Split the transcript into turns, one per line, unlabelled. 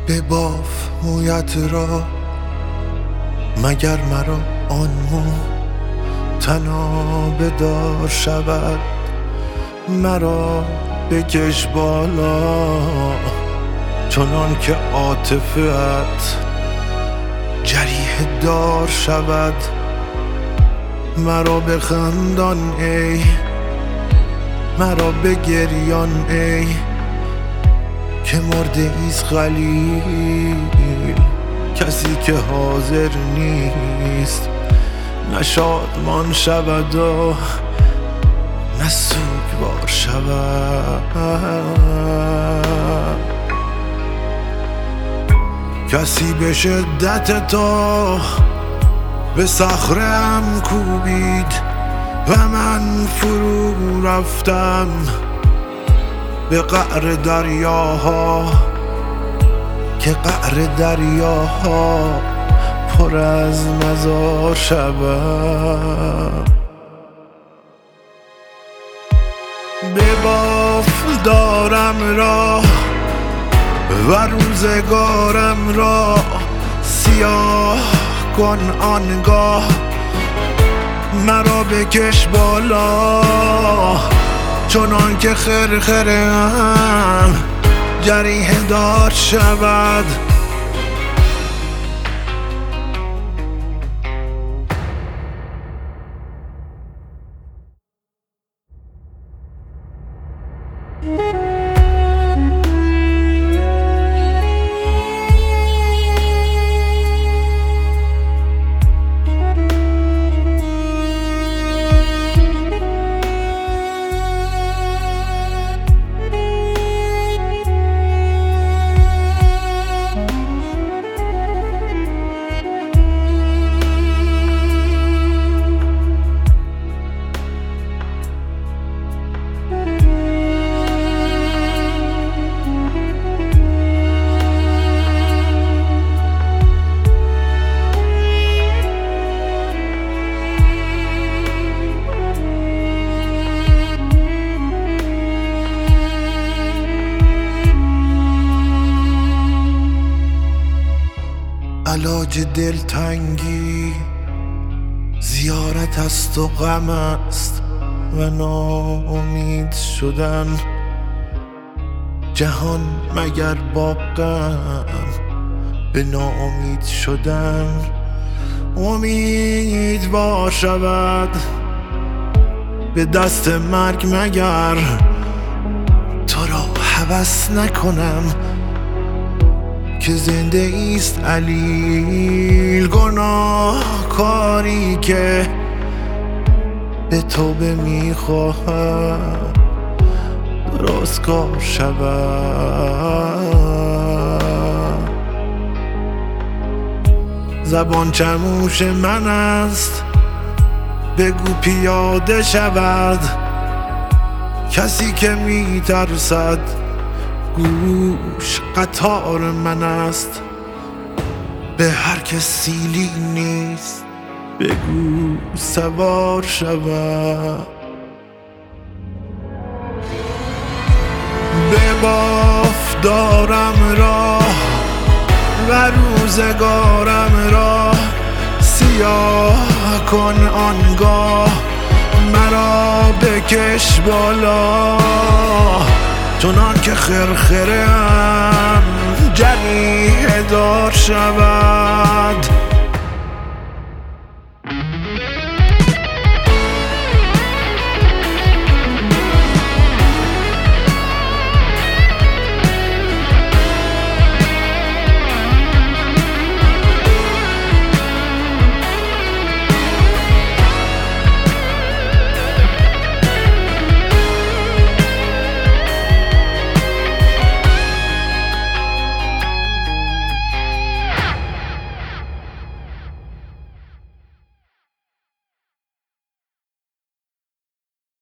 بباف مویت را مگر مرا آن مو تنابه دار شود. مرا بکش بالا چنان که عاطفه‌ات جریحه دار شود. مرا بخندان ای مرا بگریان ای که مرده ایست خلیل، کسی که حاضر نیست نه شادمان شود و نه سوگوار شود. کسی به شدت تو به صخره‌ام کوبید و من فرو رفتم به قعر دریاها، که قعر دریاها پر از مزار شود. بباف دارم را و روزگارم را سیاه کن آنگاه. مرا بکش بالا چنان که خرخره‌ام جریحه دار شود. علاج دلتنگی زیارت است و غم است و ناامید شدن. جهان مگر با غم به ناامید شدن امیدوار شود. به دست مرگ مگر تو را هوس نکنم که زنده ایست علیل. گناه کاری که به توبه میخواهم درست کار شود. زبان چموش من است بگو پیاده شود. کسی که میترسد گوش قطار من است. به هر که سیلی نیست بگو سوار شود. بباف دارم را و روزگارم را سیاه کن آنگاه. مرا بکش بالا چنان که خرخره‌ام جریحه دار شود.